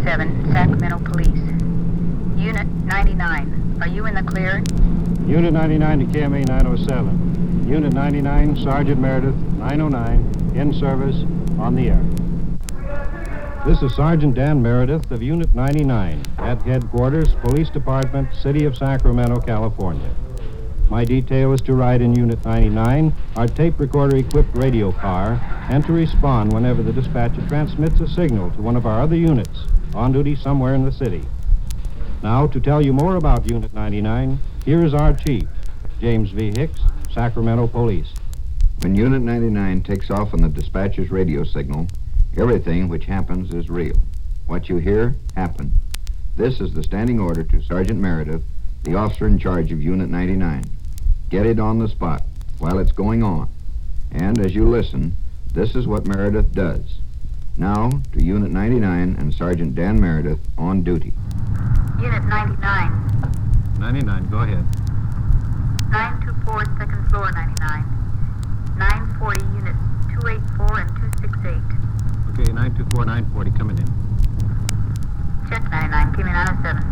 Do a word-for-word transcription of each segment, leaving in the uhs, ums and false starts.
seven, Sacramento Police. Unit ninety-nine, are you in the clear? Unit ninety-nine to K M A nine oh seven. Unit ninety-nine, Sergeant Meredith, nine oh nine, in service, on the air. This is Sergeant Dan Meredith of Unit ninety-nine at Headquarters, Police Department, City of Sacramento, California. My detail is to ride in Unit ninety-nine, our tape recorder-equipped radio car, and to respond whenever the dispatcher transmits a signal to one of our other units on duty somewhere in the city. Now, to tell you more about Unit ninety-nine, here is our chief, James V. Hicks, Sacramento Police. When Unit ninety-nine takes off on the dispatcher's radio signal, everything which happens is real. What you hear, happened. This is the standing order to Sergeant Meredith, the officer in charge of Unit ninety-nine. Get it on the spot while it's going on. And as you listen, this is what Meredith does. Now to Unit ninety-nine and Sergeant Dan Meredith on duty. Unit ninety-nine. ninety-nine, go ahead. nine two four, second floor, ninety-nine. nine forty, units two eighty-four and two sixty-eight. Okay, nine two four, nine forty, coming in. Check ninety-nine, K M A nine oh seven.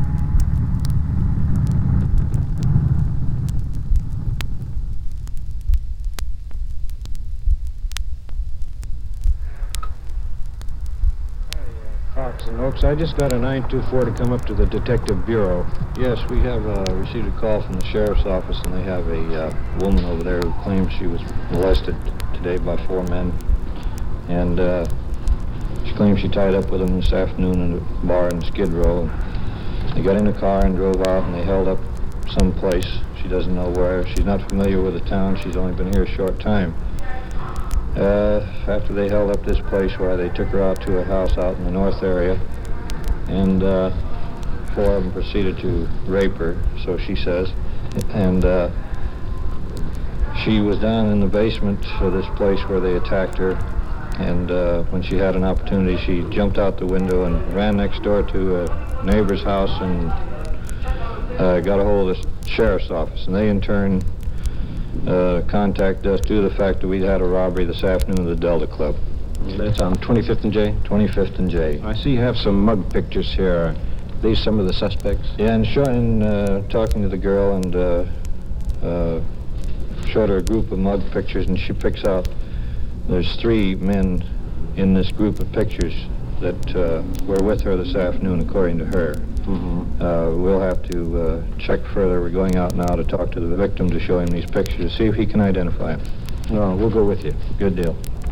Cox and Oaks, I just got a nine two four to come up to the Detective Bureau. Yes, we have uh, received a call from the sheriff's office, and they have a uh, woman over there who claims she was molested today by four men. And uh, she claims she tied up with them this afternoon in a bar in Skid Row. They got in the car and drove out, and they held up someplace. She doesn't know where. She's not familiar with the town. She's only been here a short time. Uh, after they held up this place where they took her out to a house out in the north area, and uh, four of them proceeded to rape her, so she says. And uh, she was down in the basement of this place where they attacked her, and uh, when she had an opportunity, she jumped out the window and ran next door to a neighbor's house and uh, got a hold of the sheriff's office, and they in turn Uh, contact us due to the fact that we had a robbery this afternoon at the Delta Club. That's on twenty-fifth and J? twenty-fifth and J. I see you have some mug pictures here. Are these some of the suspects? Yeah, and showing, uh, talking to the girl and uh, uh, showed her a group of mug pictures, and she picks out, there's three men in this group of pictures that uh, were with her this afternoon, according to her. Mm-hmm. Uh, we'll have to uh, check further. We're going out now to talk to the victim to show him these pictures, to see if he can identify him. No, we'll go with you. Good deal.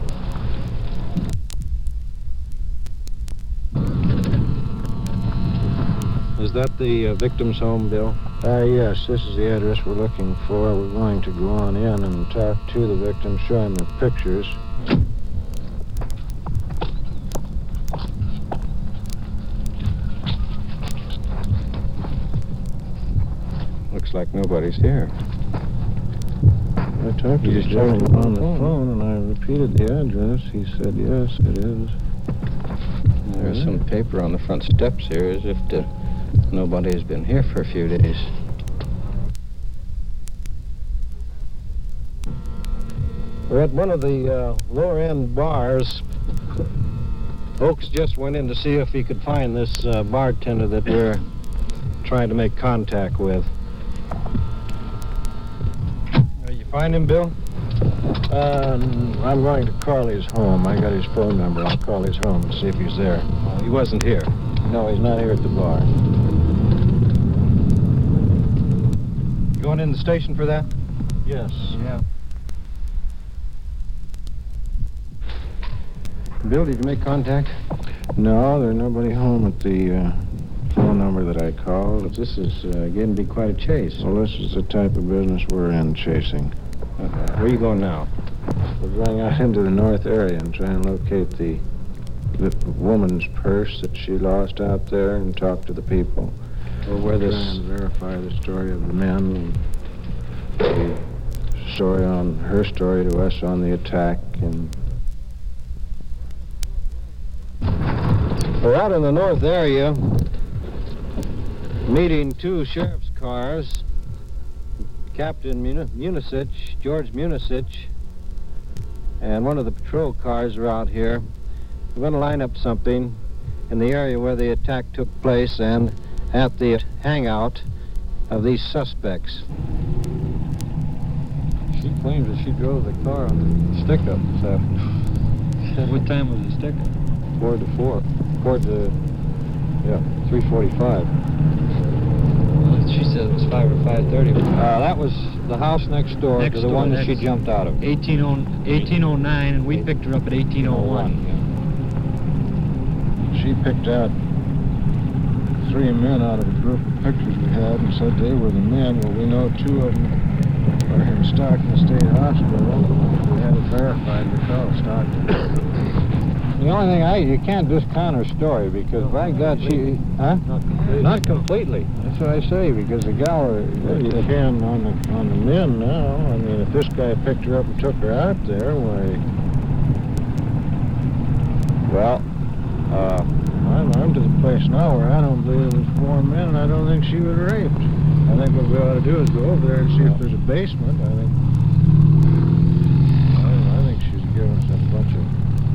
Is that the uh, victim's home, Bill? Uh, yes, this is the address we're looking for. We're going to go on in and talk to the victim, show him the pictures. Looks like nobody's here. I talked to the gentleman on the phone, and I repeated the address. He said, yes, it is. There's some paper on the front steps here, as if to, nobody has been here for a few days. We're at one of the uh, lower-end bars. Oaks just went in to see if he could find this uh, bartender that we're trying to make contact with. You find him, Bill? Um, I'm going to Carly's home. I got his phone number. I'll call his home and see if he's there. Uh, he wasn't here. No, he's not here at the bar. You going in the station for that? Yes. Yeah. Bill, did you make contact? No, there's nobody home at the uh, phone number that I called. This is uh, getting to be quite a chase. Well, this is the type of business we're in, chasing. Uh-huh. Where are you going now? We're going out into the north area and trying to locate the, the woman's purse that she lost out there and talk to the people. Or where this... Try and verify the story of the men, the story on her story to us on the attack, and... We're out in the north area, meeting two sheriff's cars. Captain Mun- Munisich, George Munisich, and one of the patrol cars are out here. We're going to line up something. in the area where the attack took place and at the hangout of these suspects. She claims that she drove the car on the stick-up this afternoon. What time was the stick-up? Four to four. Four to, yeah, three forty-five. Well, she said it was five or five thirty. Uh, that was the house next door Next to the door, one that she next- jumped out of. eighteen oh nine, and we picked her up at eighteen oh one. She picked out three men out of a group of pictures we had and said they were the men. Well, we know two of them are here in Stockton State Hospital. We had it verified. We called Stockton. The only thing I, you can't discount her story because, by God, she, huh? Not completely. Not completely. That's what I say, because the gal, well, you can on the, on the men now. I mean, if this guy picked her up and took her out there, why, Well, uh, I'm, I'm to the place now where I don't believe it was four men, and I don't think she was raped. I think what we ought to do is go over there and see if there's a basement. I think, I, I think she's giving us a bunch of...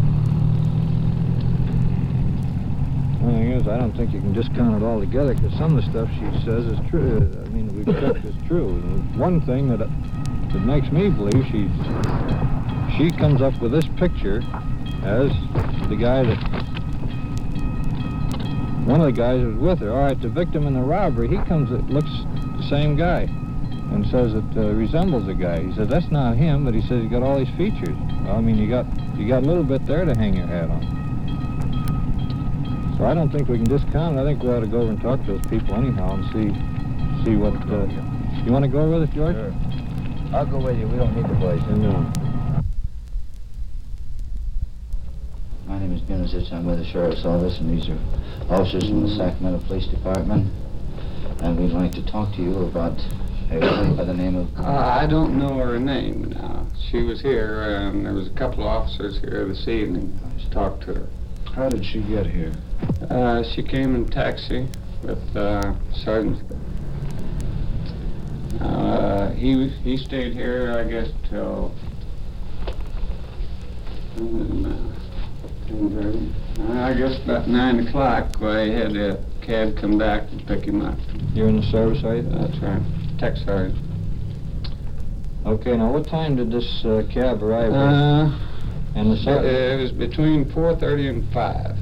the thing is, I don't think you can discount it altogether because some of the stuff she says is true. I mean, we've checked is true. And one thing that that makes me believe she's she comes up with this picture as the guy that one of the guys was with her. All right, the victim in the robbery, he comes, it looks the same guy, and says it uh, resembles the guy. He said that's not him, but he says he's got all these features. Well, I mean, you got you got a little bit there to hang your hat on. So I don't think we can discount it. I think we ought to go over and talk to those people anyhow and see see what. Uh, you want to go with us, George? Sure. I'll go with you. We don't need the boys. No. My name is Bunicic. I'm with the Sheriff's Office, and these are officers from the Sacramento Police Department. And we'd like to talk to you about a woman by the name of... Uh, I don't know her name now. She was here, and there was a couple of officers here this evening. I talked to her. How did she get here? Uh, she came in taxi with uh, Sergeant. Uh, he he stayed here, I guess, till um, uh, I guess about nine o'clock. Well, he had a cab come back and pick him up. You're in the service, are you? That's right, tech sergeant. Okay. Now, what time did this uh, cab arrive? Uh, and the it, sergeant. it was between four thirty and five.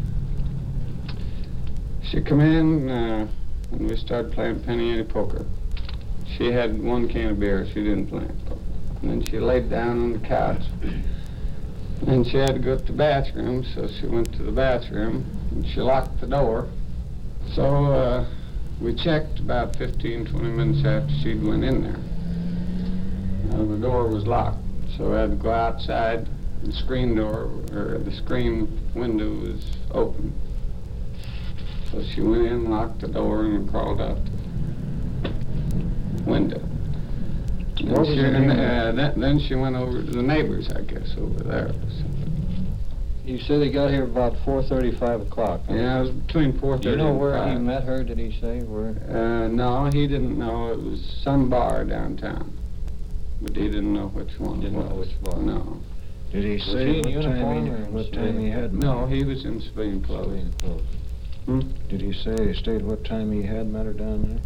She come in uh, and we started playing penny ante poker. She had one can of beer. She didn't play poker. And then she laid down on the couch. And she had to go to the bathroom, so she went to the bathroom and she locked the door. So uh, we checked about fifteen, twenty minutes after she'd went in there. Uh, the door was locked, so we had to go outside. The screen door, or the screen window was open. So she went in, locked the door, and crawled out the window. What was Then she, the name and, of uh, then, then she went over to the neighbors, I guess, over there. You said he got here about four thirty, five o'clock. Huh? Yeah, it was between four Do thirty you know and where five. he met her, did he say? Where? Uh, no, he didn't know. It was some bar downtown. But he didn't know which one Didn't it was. know which bar. No. Did he Was say he in what uniform time he, or in what civilian? time he had met No, her? he was in civilian clothes. Civilian clothes. Hmm? Did he say, he stated what time he had met her down there?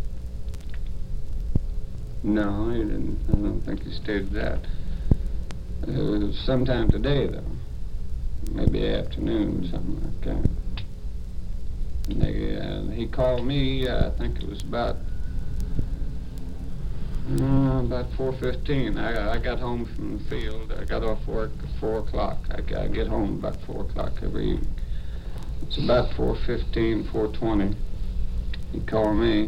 No, he didn't. I don't think he stated that. It was sometime today, though. Maybe afternoon, something like that. And they, uh, he called me, uh, I think it was about, uh, about four fifteen. I, I got home from the field. I got off work at four o'clock. I, I get home about four o'clock every evening. It's about four fifteen, four twenty. He called me.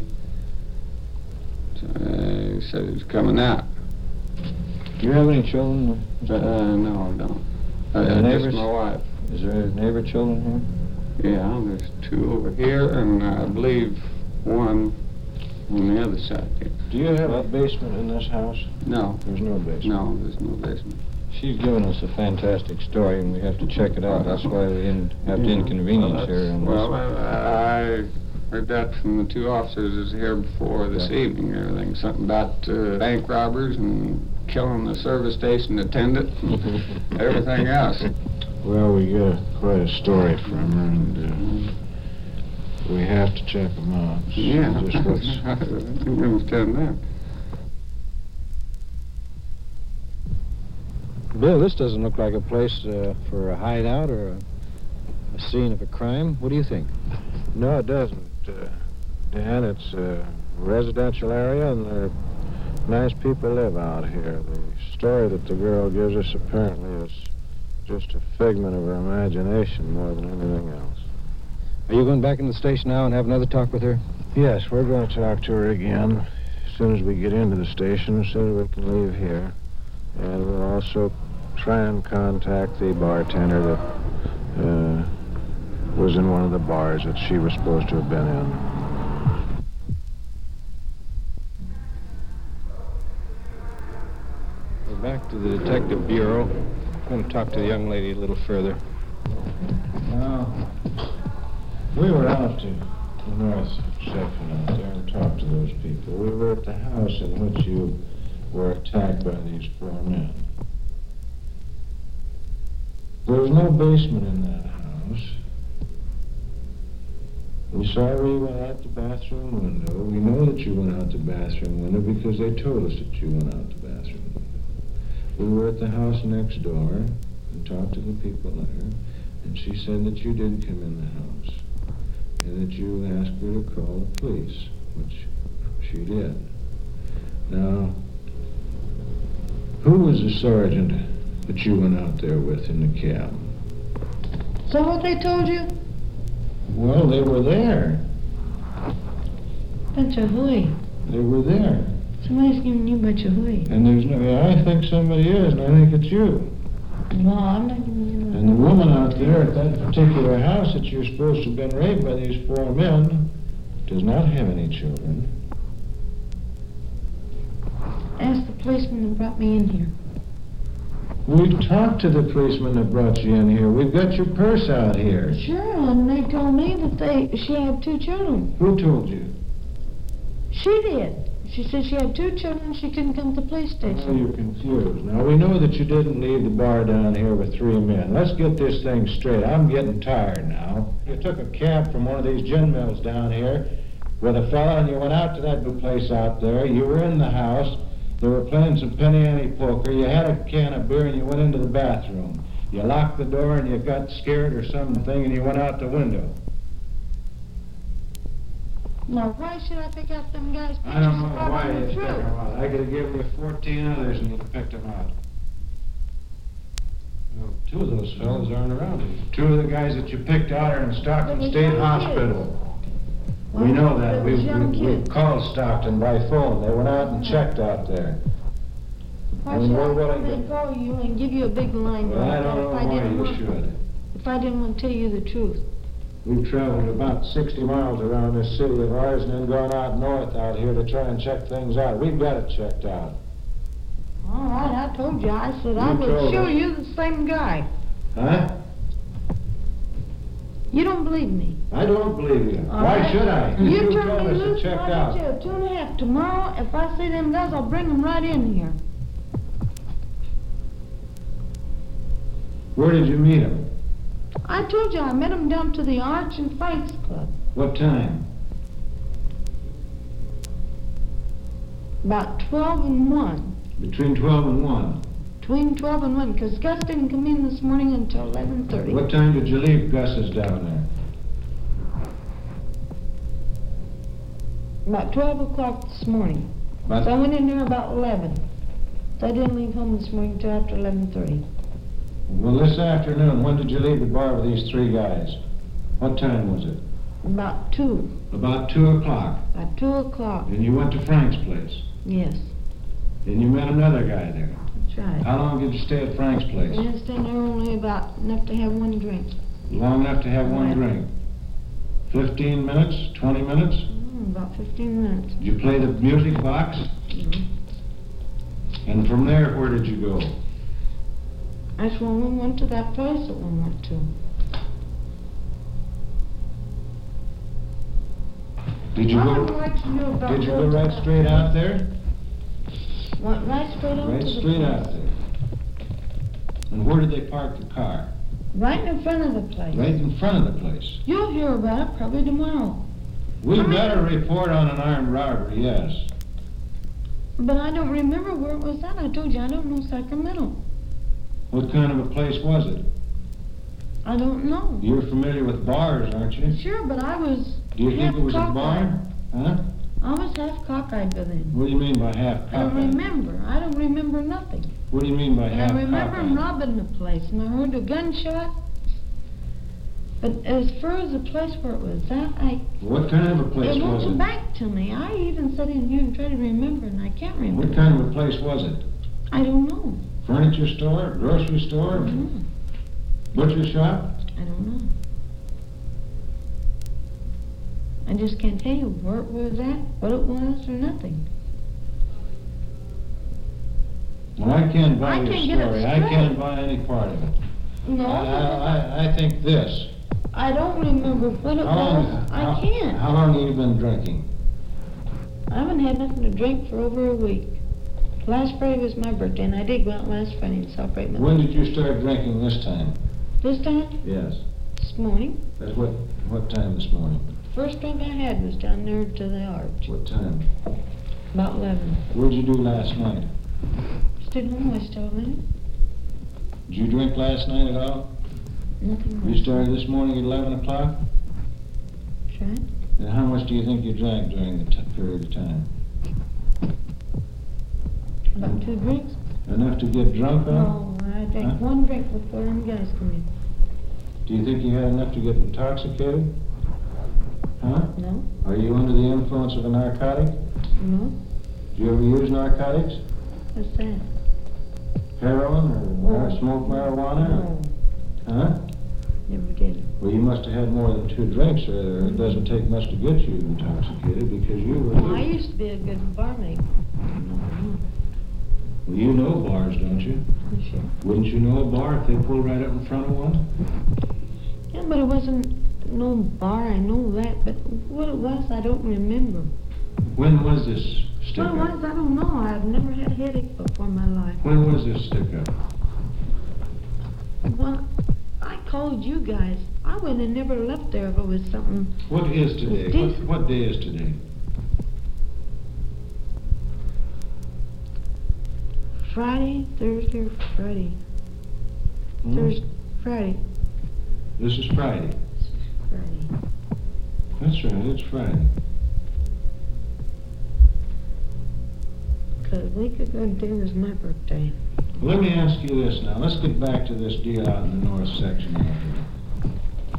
Uh, he said he was coming out. Do you have any children? Uh, no, I don't. Uh, Uh, just neighbors? my wife. Is there neighbor children Yeah, there's two over here, and I believe one on the other side here. Do you have a basement in this house? No, There's no basement. no, there's no basement. here? She's given us a fantastic story, and we have to check it out. That's why we didn't have to inconvenience Well, her. that's- And Well, I I heard that from the two officers that was here before this Yeah. evening, and everything. Something about uh, bank robbers and killing the service station attendant and everything else. Well, we get a, quite a story from her, and uh, we have to check them out. So Yeah, just what's... I think I was telling that. Bill, this doesn't look like a place uh, for a hideout or a, a scene of a crime. What do you think? No, it doesn't, uh, Dan. It's a residential area, and there are nice people live out here. The story that the girl gives us apparently is just a figment of her imagination more than anything else. Are you going back in the station now and have another talk with her? Yes, we're going to talk to her again as soon as we get into the station, as soon as we can leave here. And we'll also try and contact the bartender that uh, was in one of the bars that she was supposed to have been in. We're back to the Detective Bureau. I'm going to talk to the young lady a little further. Now, we were out to the north section out there and talked to those people. We were at the house in which you were attacked by these four men. There was no basement in that house. We saw where you went out the bathroom window. We know that you went out the bathroom window because they told us that you went out the bathroom window. We were at the house next door and talked to the people there, and she said that you did come in the house and that you asked her to call the police, which she did. Now, who was the sergeant that you went out there with in the cab? So what they told you? Well, they were there. Bunch of hooey. They were there. Somebody's giving you a bunch of hooey. And there's no, yeah, I think somebody is, and I think it's you. No, I'm not giving you no. And the woman out there at that particular house that you're supposed to have been raped by these four men does not have any children. Ask the policeman that brought me in here. We've talked to the policeman that brought you in here. We've got your purse out here. Sure, and they told me that they she had two children. Who told you? She did. She said she had two children, she couldn't come to the police Oh, station. you're confused. Now, we know that you didn't leave the bar down here with three men. Let's get this thing straight. I'm getting tired now. You took a cab from one of these gin mills down here with a fella, and you went out to that place out there. You were in the house. They were playing some penny ante poker. You had a can of beer, and you went into the bathroom. You locked the door, and you got scared or something, and you went out the window. Now, why should I pick out them guys' pictures? I don't know if I why wasn't you picked through? them out. I could have given you fourteen others, and you'd have picked them out. Well, two of those fellas aren't around here. Two of the guys that you picked out are in Stockton They were State young Hospital. Well, We know that. they We, was young we, we kids. called Stockton by phone. They went out and checked out there. Why And should we're I willing come and to- call you and give you a big line Well, I like don't that know if I why didn't you want, should. if I didn't want to tell you the truth? We've traveled about sixty miles around this city of ours and then gone out north out here to try and check things out. We've got it checked out. All right, I told you. I said I You will told show us. you the same guy. Huh? You don't believe me. I don't believe you. All Why right? should I? You told turn me us loose, to check I'll out. get you a two and a half. Tomorrow, if I see them guys, I'll bring them right in here. Where did you meet him? I told you I met them down to the Arch and Frank's Club. What time? About twelve and one. Between twelve and one. Between twelve and one, because Gus didn't come in this morning until eleven thirty. What time did you leave Gus's down there? About twelve o'clock this morning. About- So I went in there about eleven. So I didn't leave home this morning until after eleven thirty. Well, this afternoon, when did you leave the bar with these three guys? What time was it? About two. About two o'clock. About two o'clock. And you went to Frank's place. Yes, And you met another guy there. that's right. How long did you stay at Frank's I place? didn't stay there only about enough to have one drink. Long enough to have one Right. drink. Fifteen minutes? Twenty minutes? Mm, about fifteen minutes. Did you play the music box? Mhm. And from there, where did you go? That's when we went to that place that we went to. Did you I go? would like to know about Did you go those right guys. straight out there? Went right straight out Right to the straight place. out there. And where did they park the car? Right in front of the place. Right in front of the place. You'll hear about it probably tomorrow. We Come got a in. report on an armed robbery, yes. But I don't remember where it was at. I told you, I don't know Sacramento. What kind of a place was it? I don't know. You're familiar with bars, aren't you? Sure, but I was Do you think half it was a cockeyed. bar? Huh? I was half cockeyed by then. What do you mean by half I don't cockeyed? remember. I don't remember nothing. What do you mean by And half I remember cockeyed? robbing the place, and I heard a gunshot. But as far as the place where it was at, I What kind of a place it won't was come it? back to me. I even sat in here and tried to remember, and I can't remember. What kind of a place was it? I don't know. Furniture store? Grocery I store? don't know. Butcher shop? I don't know. I just can't tell you where it was at, what it was, or nothing. Well, I can't buy I your can't get it story. I straight. can't buy any part of it. No, I, I, I think this. I don't remember what it How long, was. how, I can't. How long have you been drinking? I haven't had nothing to drink for over a week. Last Friday was my birthday, and I did go out last Friday and celebrate my When did you start drinking this time? This time? Yes. This morning. That's what, what time this morning? First drink I had was down there to the arch. What time? About eleven. What'd you do last night? Stood home, I still there. Did you drink last night at all? Nothing You more. started this morning at eleven o'clock? That's right. And how much do you think you drank during the t- period of time? About two drinks? Enough to get drunk on? No, I drank Huh? one drink before them guys come in. Do you think you had enough to get intoxicated? Huh? No? Are you under the influence of a narcotic? No? Do you ever use narcotics? What's that? Heroin or mar- Oh. smoke marijuana? No, Huh? never did. Well, you must have had more than two drinks, or it doesn't take much to get you intoxicated because you were. Well, I loose. used to be a good barmaid. No, Well, you know bars, don't you? no, sure. Wouldn't you know a bar if they pulled right up in front of one? Yeah, but it wasn't no bar, I know that, but what it was, I don't remember. When was this stick What it up? was, I don't know. I've never had a headache before in my life. When was this stick up? Well, I called you guys. I would have never left there if it was something. What is today? What, decent. what day is today? Friday, Thursday, or Friday. Hmm? Thursday, Friday. This is Friday. Friday. That's right, it's Friday. Because a week ago today was my birthday. Well, let me ask you this now. Let's get back to this deal out in the north section out here.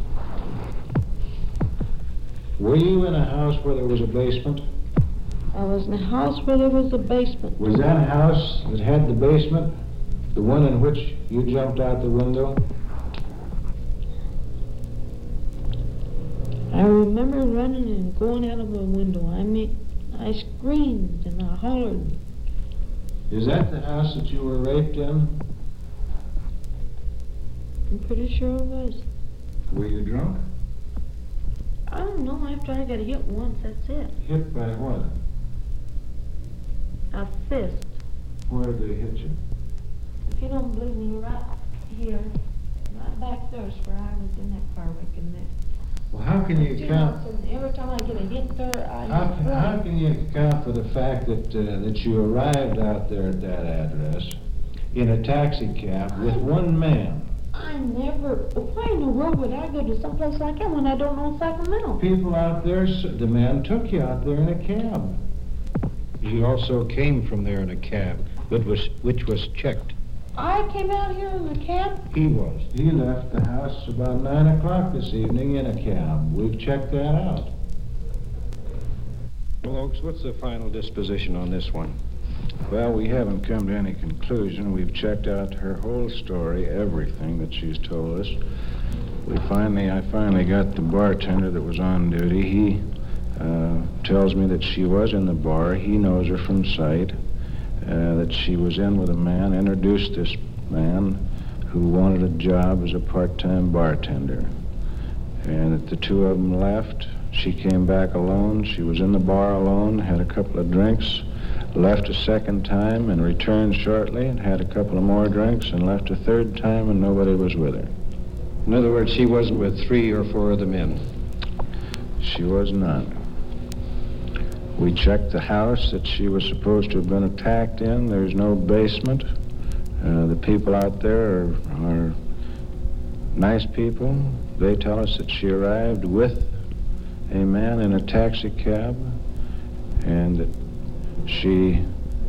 Were you in a house where there was a basement? I was in a house where there was a basement. Was that house that had the basement the one in which you jumped out the window? I remember running and going out of a window. I mean, I screamed and I hollered. Is that the house that you were raped in? I'm pretty sure it was. Were you drunk? I don't know. After I got hit once, that's it. Hit by what? A fist. Where did they hit you? If you don't believe me, right here, right back there's where I was in that car wreck in there. Well, how can you You account? know, so every time I get a hit there, I How, just how run. can you account for the fact that uh, that you arrived out there at that address in a taxi cab with one man? I never. Why in the world would I go to someplace like that when I don't know Sacramento? People out there, s- the man took you out there in a cab. He also came from there in a cab, but was, which was checked. I came out here in a cab. He was. He left the house about nine o'clock this evening in a cab. We've checked that out. Well, Oakes, what's the final disposition on this one? Well, we haven't come to any conclusion. We've checked out her whole story, everything that she's told us. We finally, I finally got the bartender that was on duty. He uh, tells me that she was in the bar. He knows her from sight. Uh, that she was in with a man, introduced this man who wanted a job as a part-time bartender. And that the two of them left. She came back alone. She was in the bar alone, had a couple of drinks, left a second time and returned shortly and had a couple of more drinks and left a third time and nobody was with her. In other words, she wasn't with three or four other men. She was not. We checked the house that she was supposed to have been attacked in. There's no basement. Uh, the people out there are, are nice people. They tell us that she arrived with a man in a taxi cab and that she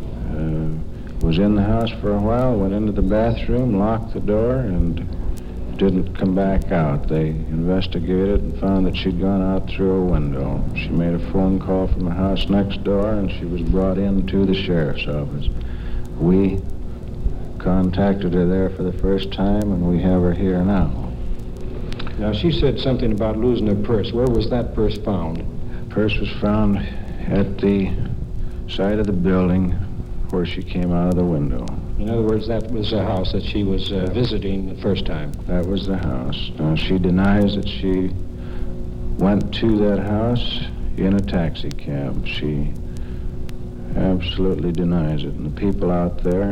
uh, was in the house for a while, went into the bathroom, locked the door, and didn't come back out. They investigated and found that she'd gone out through a window. She made a phone call from the house next door, and she was brought into the sheriff's office. We contacted her there for the first time, and we have her here now. Now, she said something about losing her purse. Where was that purse found? The purse was found at the side of the building where she came out of the window. In other words, that was the house that she was uh, visiting the first time. That was the house. Now, she denies that she went to that house in a taxi cab. She absolutely denies it. And the people out there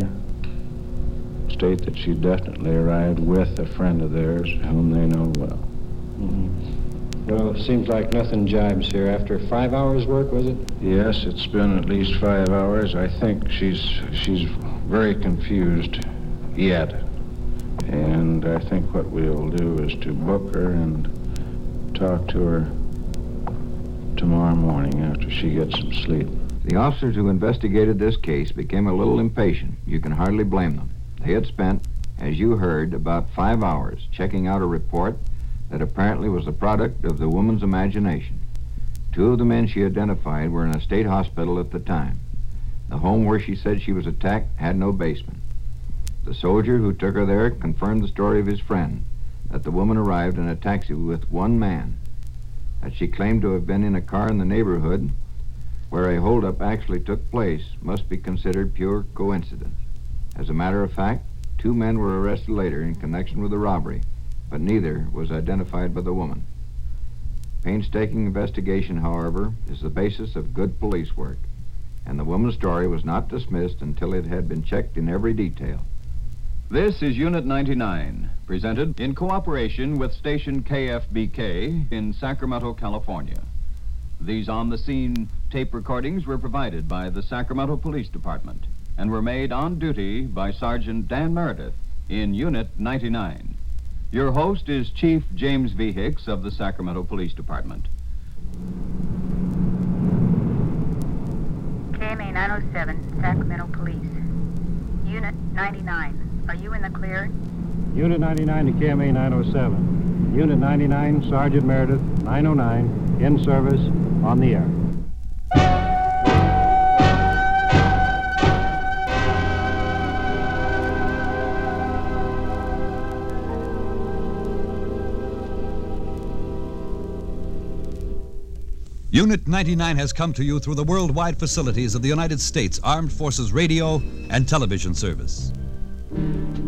state that she definitely arrived with a friend of theirs whom they know well. Mm-hmm. Well, it seems like nothing jibes here. After five hours' work, was it? Yes, it's been at least five hours. I think she's she's very confused yet. And I think what we'll do is to book her and talk to her tomorrow morning after she gets some sleep. The officers who investigated this case became a little impatient. You can hardly blame them. They had spent, as you heard, about five hours checking out a report that apparently was the product of the woman's imagination. Two of the men she identified were in a state hospital at the time. The home where she said she was attacked had no basement. The soldier who took her there confirmed the story of his friend, that the woman arrived in a taxi with one man, that she claimed to have been in a car in the neighborhood where a holdup actually took place must be considered pure coincidence. As a matter of fact, two men were arrested later in connection with the robbery, but neither was identified by the woman. Painstaking investigation, however, is the basis of good police work, and the woman's story was not dismissed until it had been checked in every detail. This is Unit ninety-nine, presented in cooperation with station K F B K in Sacramento, California. These on-the-scene tape recordings were provided by the Sacramento Police Department and were made on duty by Sergeant Dan Meredith in Unit ninety-nine. Your host is Chief James V. Hicks of the Sacramento Police Department. K M A nine oh seven, Sacramento Police. Unit ninety-nine, are you in the clear? Unit ninety-nine to K M A nine oh seven. Unit ninety-nine, Sergeant Meredith, nine oh nine, in service, on the air. Unit ninety-nine has come to you through the worldwide facilities of the United States Armed Forces Radio and Television Service.